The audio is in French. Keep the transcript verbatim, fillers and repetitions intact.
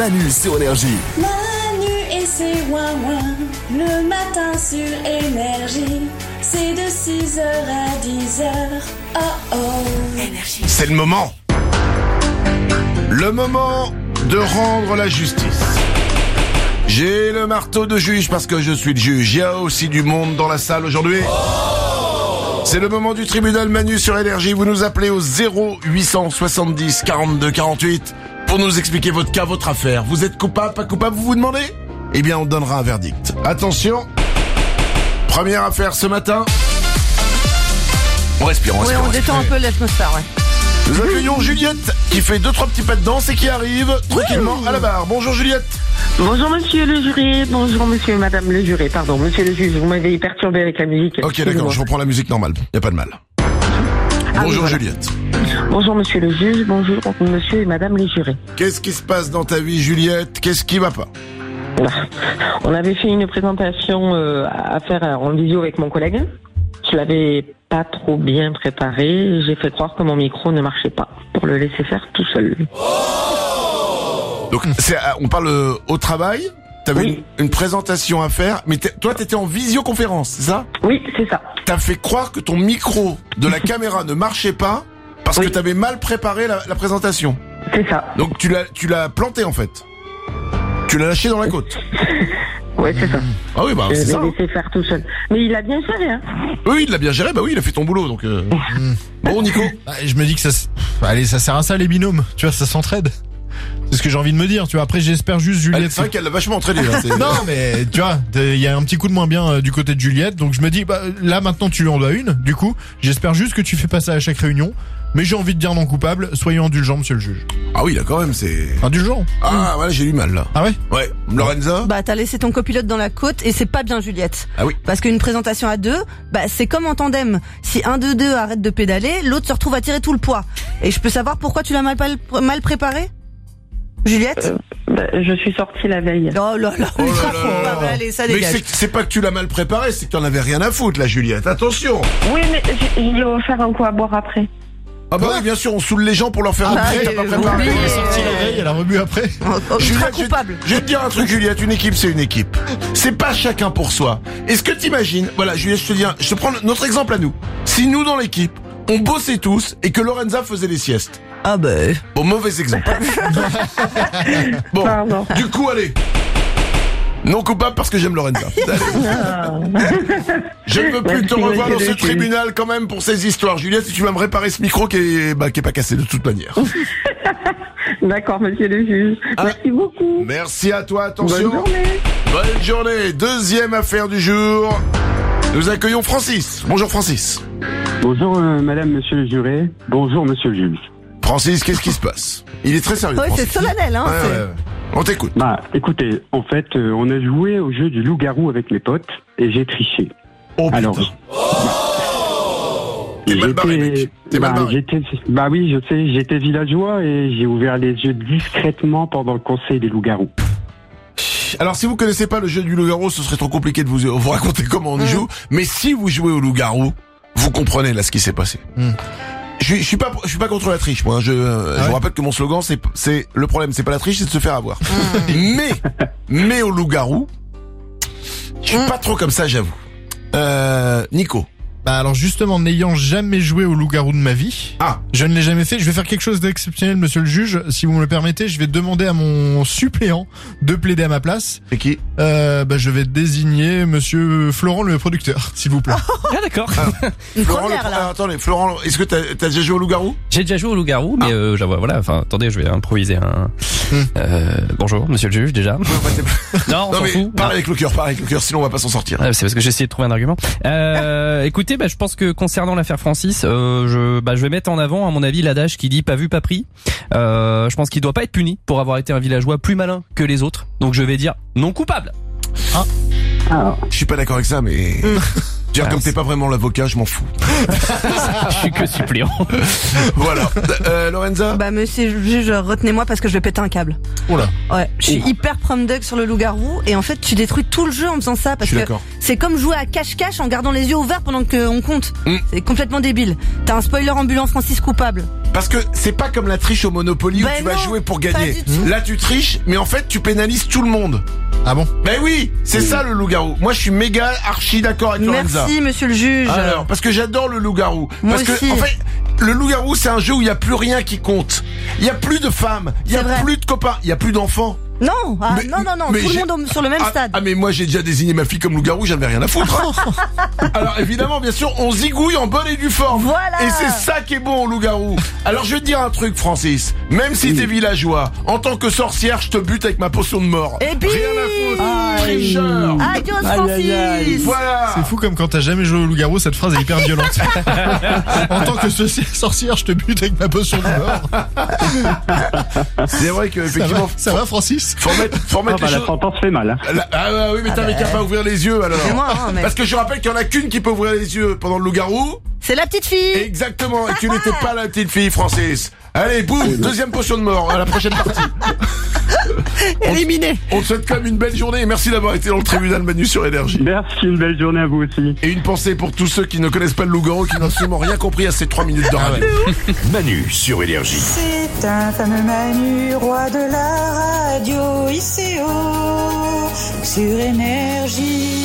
Manu sur Énergie. Manu et ses ouin-ouin, le matin sur Énergie. C'est de six heures à dix heures. Oh oh. Énergie. C'est le moment. Le moment de rendre la justice. J'ai le marteau de juge parce que je suis le juge. Il y a aussi du monde dans la salle aujourd'hui. C'est le moment du tribunal Manu sur Énergie. Vous nous appelez au zéro huit cent soixante-dix quarante-deux quarante-huit pour nous expliquer votre cas, votre affaire. Vous êtes coupable, pas coupable, vous vous demandez ? Eh bien, on donnera un verdict. Attention. Première affaire ce matin. On respire, on respire. Oui, on détend un peu l'atmosphère, ouais. Nous accueillons Juliette qui fait deux trois petits pas de danse et qui arrive tranquillement à la barre. Bonjour Juliette. Bonjour monsieur le juré, bonjour monsieur et madame le juré, pardon, monsieur le juge, vous m'avez perturbé avec la musique. Ok, d'accord, je reprends la musique normale, y a pas de mal. Ah, bonjour oui, voilà. Juliette. Bonjour monsieur le juge, bonjour monsieur et madame les jurés. Qu'est-ce qui se passe dans ta vie Juliette ? Qu'est-ce qui va pas ? On avait fait une présentation euh, à faire en visio avec mon collègue. Je l'avais pas trop bien préparé, j'ai fait croire que mon micro ne marchait pas pour le laisser faire tout seul. Donc c'est, on parle euh, au travail, t'avais Oui. une, une présentation à faire, mais t'es, toi t'étais en visioconférence, c'est ça ? Oui, c'est ça. T'as fait croire que ton micro de la caméra ne marchait pas parce Oui. que t'avais mal préparé la, la présentation. C'est ça. Donc tu l'as, tu l'as planté en fait. Tu l'as lâché dans la côte. Ouais, c'est ça. Ah oui, bah Je c'est l'ai ça. laissé faire tout seul. Mais il a bien géré, hein. Oui, il l'a bien géré, bah oui, il a fait ton boulot, donc... Euh... Bon, Nico. Bah, je me dis que ça, s- allez, ça sert à ça les binômes, tu vois, ça s'entraide. C'est ce que j'ai envie de me dire, tu vois. Après, j'espère juste Elle, Juliette. c'est vrai qu'elle l'a vachement entraîné, là. C'est... Non, mais tu vois, il y a un petit coup de moins bien euh, du côté de Juliette, donc je me dis, bah, là maintenant tu lui en dois une. Du coup, j'espère juste que tu fais pas ça à chaque réunion. Mais j'ai envie de dire non coupable, soyons indulgents, monsieur le juge. Ah oui, là, quand même, c'est... Indulgent. Ah, voilà, j'ai eu mal, là. Ah ouais. Ouais. Lorenza ? Bah t'as laissé ton copilote dans la côte et c'est pas bien Juliette. Ah oui. Parce qu'une présentation à deux, bah c'est comme en tandem. Si un de deux arrête de pédaler, l'autre se retrouve à tirer tout le poids. Et je peux savoir pourquoi tu l'as mal, mal, mal préparé Juliette Euh, bah, je suis sortie la veille. Oh là là, Oh là ultra là. probable. Allez, ça Mais dégage. c'est, c'est pas que tu l'as mal préparé, c'est que t'en avais rien à foutre, là, Juliette. Attention. Oui, mais je, je vais faire un coup à boire après. Ah bah oui, bien sûr, on saoule les gens pour leur faire un Ah, prêt, t'as oui, pas oui, préparé. oui. Elle est sortie la veille, elle a rebu après. Oh, oh, ultra Juliette, je, coupable. je vais te dire un truc, Juliette, une équipe, c'est une équipe. C'est pas chacun pour soi. Est-ce que t'imagines, voilà, Juliette, je te dis, un- je te prends notre exemple à nous. Si nous, dans l'équipe, on bossait tous et que Lorenza faisait les siestes. Ah bah... Bon, mauvais exemple. Bon, Pardon. du coup, allez. Non coupable parce que j'aime Lorenza. Allez. Je ne veux plus Merci, te revoir dans monsieur ce le juge. tribunal quand même pour ces histoires. Juliette, si tu vas me réparer ce micro qui est, bah, qui est pas cassé de toute manière. D'accord, monsieur le juge. Ah. Merci beaucoup. Merci à toi, Bonne attention. journée. Bonne journée. Deuxième affaire du jour. Nous accueillons Francis. Bonjour Francis. Bonjour euh, madame, monsieur le juré. Bonjour monsieur le juge. Francis, qu'est-ce qui se passe? Il est très sérieux. Ouais, c'est Francis. solennel, hein. Ouais, c'est- ouais, ouais. On t'écoute. Bah écoutez, en fait, euh, on a joué au jeu du loup-garou avec mes potes et j'ai triché. Oh putain. Alors, T'es mal barré, mec. T'es bah, mal barré. j'étais, bah oui, je sais, j'étais villageois et j'ai ouvert les yeux discrètement pendant le conseil des loups-garous. Alors si vous connaissez pas le jeu du loup-garou, ce serait trop compliqué de vous, vous raconter comment on y Mm. joue. Mais si vous jouez au loup-garou, vous comprenez là ce qui s'est passé. Mm. Je suis, je suis pas, je suis pas contre la triche, moi. Je, euh, je ouais vous rappelle que mon slogan, c'est, c'est le problème, c'est pas la triche, c'est de se faire avoir. mais, mais au loup-garou, je suis Mm. pas trop comme ça, j'avoue. Euh, Nico. Bah alors justement, n'ayant jamais joué au loup-garou de ma vie, Ah. je ne l'ai jamais fait. Je vais faire quelque chose d'exceptionnel, monsieur le juge. Si vous me le permettez, je vais demander à mon suppléant de plaider à ma place. C'est qui? Euh, bah je vais désigner monsieur Florent, le producteur, s'il vous plaît. Ah d'accord. Une Florent, première, le- là. ah, attendez, Florent, est-ce que t'as, t'as déjà joué au loup-garou? J'ai déjà joué au loup-garou, mais euh, j'avoue, voilà. Enfin, attendez, je vais improviser un. Hmm. Euh, bonjour, monsieur le juge, déjà. Ouais, ouais, t'es- Non, on Non s'en mais, fout. parle avec le cœur, parle avec le cœur, sinon on va pas s'en sortir. Ah, c'est parce que j'ai essayé de trouver un argument. Euh, écoutez, bah, je pense que concernant l'affaire Francis, euh, je, bah, je vais mettre en avant, à mon avis, l'adage qui dit pas vu, pas pris. Euh, je pense qu'il doit pas être puni pour avoir été un villageois plus malin que les autres. Donc je vais dire non coupable. Alors, Je suis pas d'accord avec ça, mais... Dire Ah, comme c'est- t'es pas vraiment l'avocat, je m'en fous. Je suis que suppléant. Voilà. Euh, Lorenza? Bah monsieur le juge, retenez-moi parce que je vais péter un câble. Oh là. Ouais, je suis hyper prom dog sur le loup-garou et en fait tu détruis tout le jeu en faisant ça Je parce suis que d'accord. c'est comme jouer à cache-cache en gardant les yeux ouverts pendant qu'on compte. Mm. C'est complètement débile. T'as un spoiler ambulant, Francis coupable. Parce que c'est pas comme la triche au Monopoly où Ben tu vas non, jouer pour pas gagner. du tout. Là, tu triches, mais en fait, tu pénalises tout le monde. Ah bon? Ben oui, c'est ça le loup-garou. Moi, je suis méga archi d'accord avec Lorenza. Merci, monsieur le juge. Alors, parce que j'adore le loup-garou. Moi Parce que, aussi. en fait, le loup-garou, c'est un jeu où il y a plus rien qui compte. Il y a plus de femmes, il y a C'est vrai. plus de copains, il y a plus d'enfants. Non, ah, Mais- non, non, non, mais tout le j'ai- monde au- sur le même ah, stade. Ah, mais moi, j'ai déjà désigné ma fille comme loup-garou, j'en avais rien à foutre. hein. Alors, évidemment, bien sûr, on zigouille en bonne et due forme. Voilà. Et c'est ça qui est bon au loup-garou. Alors, je vais te dire un truc, Francis. Même si t'es villageois, en tant que sorcière, je te bute avec ma potion de mort. Et puis- Rien à foutre. Tricheur. Adios, Aïe, Francis. aïe, aïe. Voilà. C'est fou comme quand t'as jamais joué au loup-garou, cette phrase est hyper violente. En tant que soci- sorcière, je te bute avec ma potion de mort. C'est vrai que, Ça va, effectivement, ça va, Francis? faut mettre, faut Ah remettre bah, les la choses. sentence fait mal. Hein. La- Ah ouais, oui, mais t'avais qu'à pas ouvrir les yeux alors. C'est moi, hein, mais- Parce que je rappelle qu'il y en a qu'une qui peut ouvrir les yeux pendant le loup-garou. C'est la petite fille. Exactement, et tu n'étais pas la petite fille, Francis. Allez, boum, deuxième potion de mort à la prochaine partie. Éliminée. On te souhaite quand même une belle journée et merci d'avoir été dans le tribunal Manu sur Énergie. Merci, une belle journée à vous aussi. Et une pensée pour tous ceux qui ne connaissent pas le loup-garou, qui n'ont absolument rien compris à ces trois minutes de radio. Manu sur Énergie. C'est un fameux Manu, roi de la radio, I C O, sur Énergie.